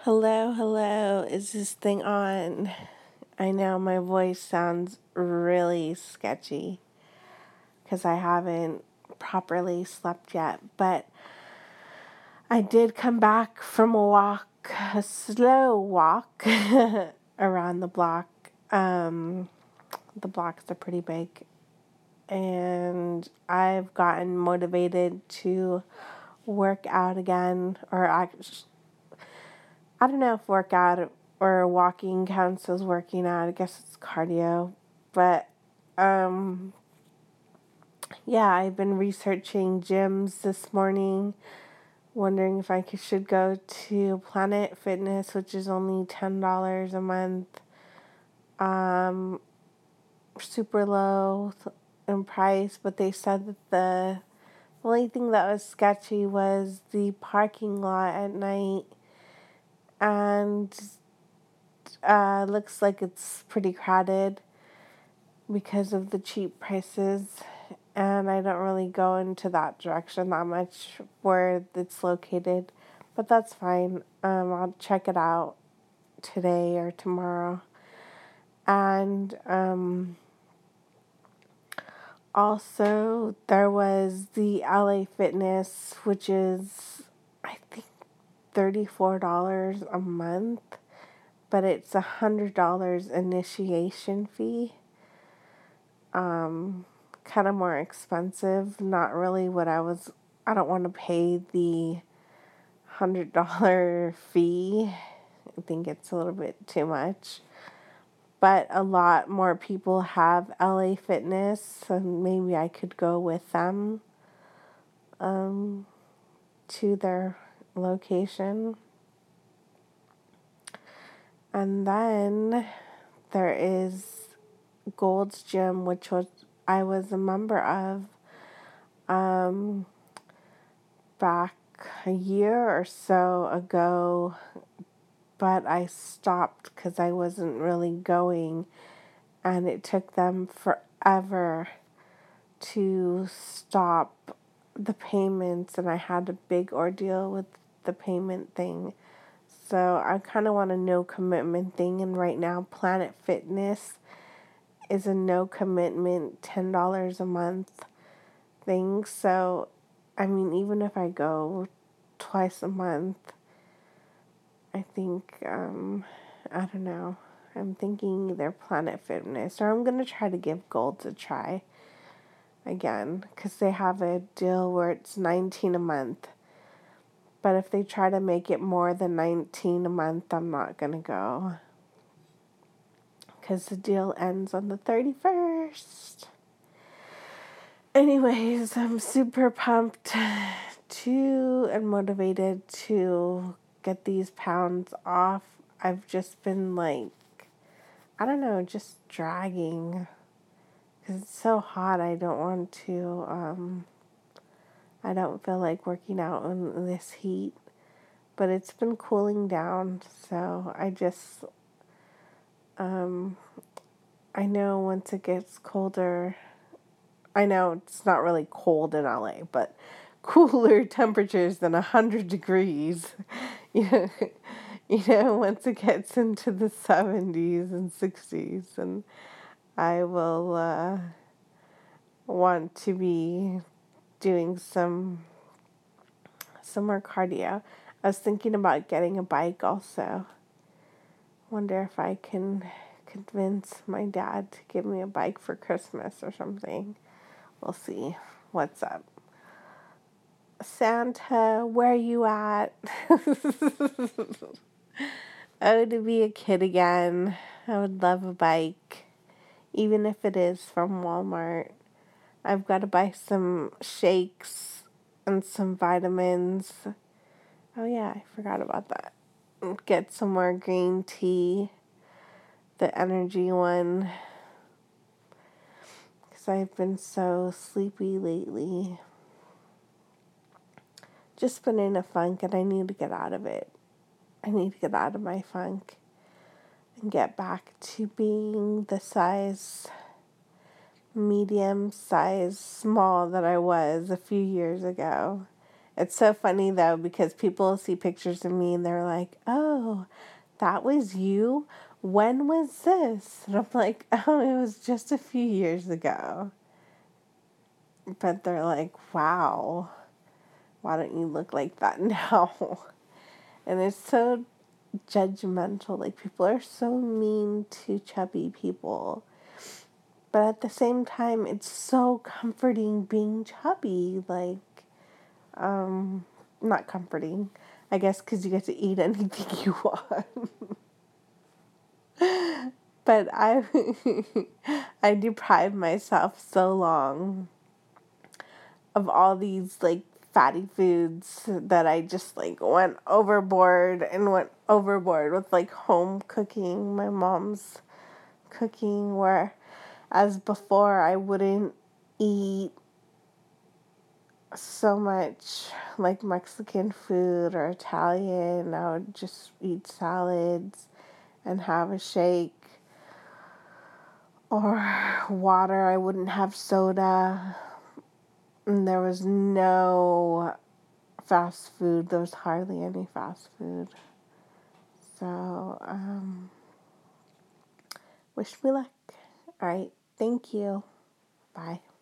Hello, hello. Is this thing on? I know my voice sounds really sketchy because I haven't properly slept yet, but I did come back from a walk, a slow walk around the block. The blocks are pretty big, and I've gotten motivated to work out again, or I don't know if workout or walking counts as working out. I guess it's cardio. But, yeah, I've been researching gyms this morning, wondering if should go to Planet Fitness, which is only $10 a month. Super low in price, but they said that the only thing that was sketchy was the parking lot at night. And looks like it's pretty crowded because of the cheap prices, and I don't really go into that direction that much where it's located, but that's fine. I'll check it out today or tomorrow. And also there was the LA Fitness, which is I think $34 a month, but it's $100 initiation fee. Kind of more expensive. Not really what I don't want to pay the $100 fee. I think it's a little bit too much. But a lot more people have LA Fitness, so maybe I could go with them to their location. And then there is Gold's Gym, which I was a member of back a year or so ago, but I stopped because I wasn't really going, and it took them forever to stop the payments, and I had a big ordeal with the payment thing. So I kind of want a no commitment thing, and right now Planet Fitness is a no commitment $10 a month thing. So I mean, even if I go twice a month, I think I don't know, I'm thinking either Planet Fitness, or I'm going to try to give Gold a try again, because they have a deal where it's $19 a month. But if they try to make it more than $19 a month, I'm not going to go, because the deal ends on the 31st. Anyways, I'm super pumped and motivated to get these pounds off. I've just been I don't know, just dragging, because it's so hot. I don't want to, I don't feel like working out in this heat, but it's been cooling down, so I know once it gets colder, I know it's not really cold in LA, but cooler temperatures than 100 degrees, you know, once it gets into the 70s and 60s, and I will want to be doing some more cardio. I was thinking about getting a bike also. Wonder if I can convince my dad to give me a bike for Christmas or something. We'll see what's up. Santa, where you at? Oh, to be a kid again. I would love a bike, even if it is from Walmart. I've got to buy some shakes and some vitamins. Oh yeah, I forgot about that. Get some more green tea, the energy one, because I've been so sleepy lately. Just been in a funk, and I need to get out of it. I need to get out of my funk and get back to being the size, medium size, small that I was a few years ago. It's so funny though, because people see pictures of me and they're like, oh, that was you? When was this? And I'm like, oh, it was just a few years ago. But they're like, wow, why don't you look like that now? And it's so judgmental. Like, people are so mean to chubby people. But at the same time, it's so comforting being chubby. Like, not comforting, I guess, because you get to eat anything you want. But I deprived myself so long of all these, like, fatty foods that I just, like, went overboard with, like, home cooking, my mom's cooking, where as before I wouldn't eat so much like Mexican food or Italian. I would just eat salads and have a shake or water. I wouldn't have soda. And there was no fast food. There was hardly any fast food. So, wish me luck. All right. Thank you. Bye.